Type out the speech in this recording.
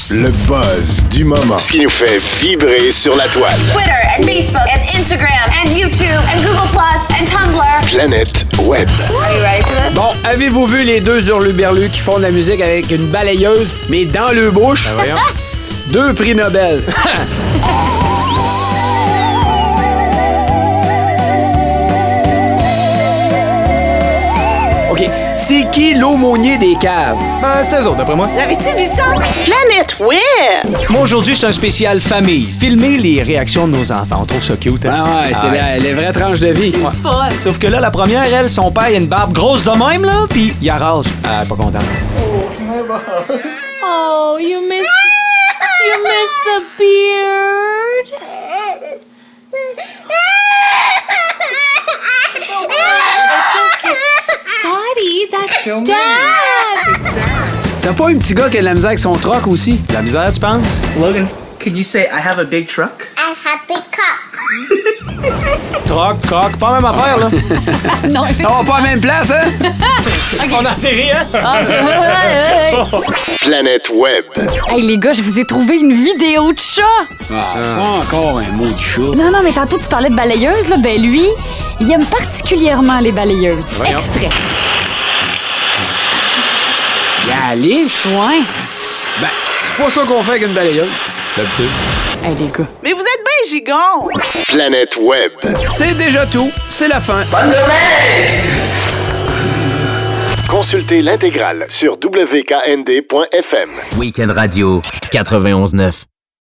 Le buzz du moment. Ce qui nous fait vibrer sur la toile. Twitter and Facebook and Instagram and YouTube and Google Plus and Tumblr. Planète Web. Are you ready for this? Bon, avez-vous vu les deux hurluberlus qui font de la musique avec une balayeuse, mais dans le bouche? Ben voyons. 2 prix Nobel. OK. C'est qui l'aumônier des caves? Ben, c'est eux autres, d'après moi. L'avais-tu vu ça? Planète Web! Moi, aujourd'hui, c'est un spécial famille. Filmer les réactions de nos enfants. On trouve ça cute, hein? Ah ouais, c'est les vraies tranches de vie. Ouais. Sauf que là, la première, elle, son père, il a une barbe grosse de même, là, pis il arrase. Ah, pas content. Oh, you missed the beard. Daddy, that's Dad. T'as pas un petit gars qui a de la misère avec son troc aussi? La misère, tu penses? Logan, can you say I have a big truck? I have big cup. Troc, croc, pas la même affaire, là. Non, On va pas à la même place, hein? On en sait rien. Planète Web. Hey les gars, je vous ai trouvé une vidéo de chat. Pas encore un mot de chat. Non, mais tantôt tu parlais de balayeuse, là. Ben lui, il aime particulièrement les balayeuses. Voyons. Extrait. Allez? Ouais. Ben, c'est pas ça qu'on fait avec une balayeuse. D'habitude. Hey les gars. Mais vous êtes bien gigon! Planète Web. C'est déjà tout. C'est la fin. Consultez l'intégrale sur wknd.fm. Week-end Radio 91.9.